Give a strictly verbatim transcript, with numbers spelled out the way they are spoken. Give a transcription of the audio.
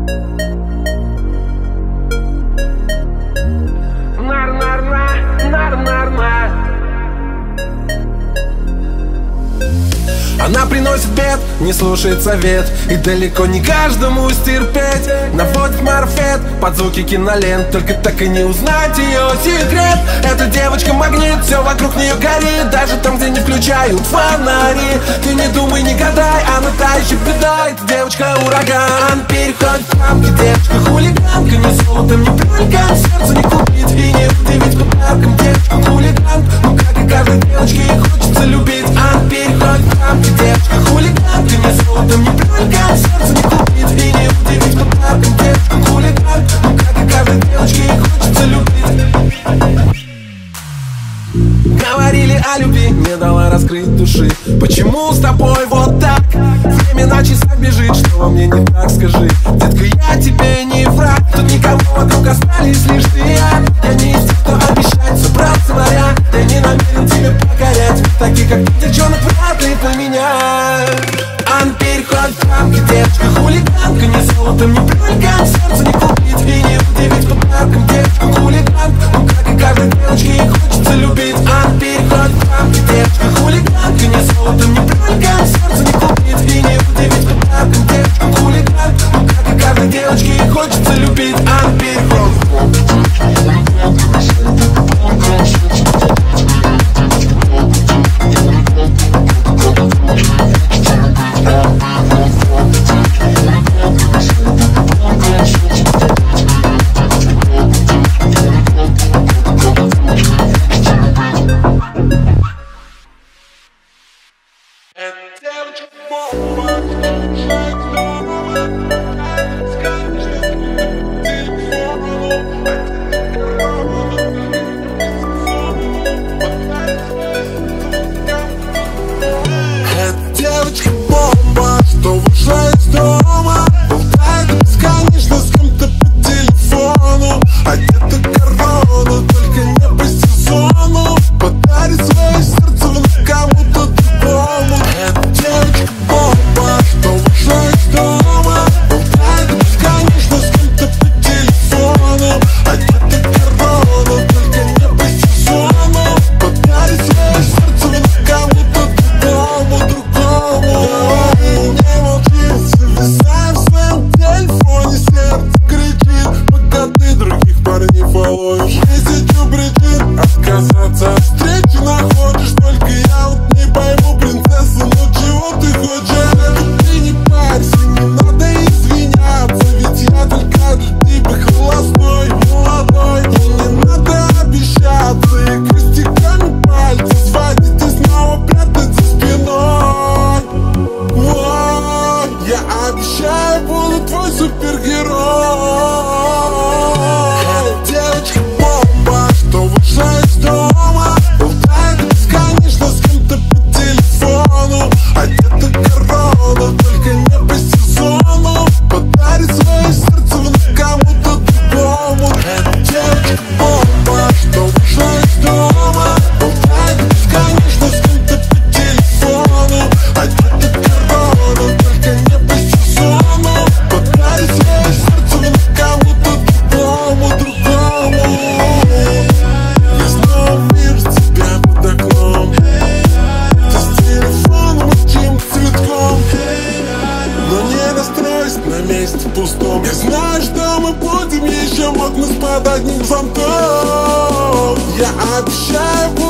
Она приносит бед, не слушает совет, и далеко не каждому стерпеть. Наводит марафет под звуки кинолент, только так и не узнать ее секрет. Эта девочка магнит, все вокруг нее горит, даже там, где не включают фонари. Ты не думай, не гадай, она та еще беда. Эта девочка ураган, переходит рамки. Девочка хулиганка, ни золотом, ни пыльком, сердце не купить и не удивить подарком. Девочка хулиганка, ну как и каждой девочке, ей хочется любить. Она переходит рамки. Девочка хулиганка, ни золотом, ни пыльком, сердце не купить и не удивить подарком. Девочка хулиганка, ну как и каждой девочке, ей хочется любить. Говорили о любви, не дала раскрыть души. Почему с тобой вот так? Время на часах бежит, что во мне не так, скажи. Детка, я тебе не враг, тут никого вокруг остались лишь ты и я. Я не из тех, кто обещает собраться моря. Я не намерен тебе покорять, таких как ты, девчонок, вряд ли поменять. Она переходит рамки, девочка хулиганка, ни золотом, ни пыльком, сердце не купить и не удивить подарком. Девочка хулиганка, ну как и каждой девочке, ей хочется любить. Она переходит рамки, девочка хулиганка, ни золотом, ни пыльком, сердце не купить и не удивить подарком. Девочка хулиганка, ну как и каждой девочке, ей хочется любить. Она переходит пустом. Я знаю, что мы будем еще мокнуть под одним зонтом. Я обещаю.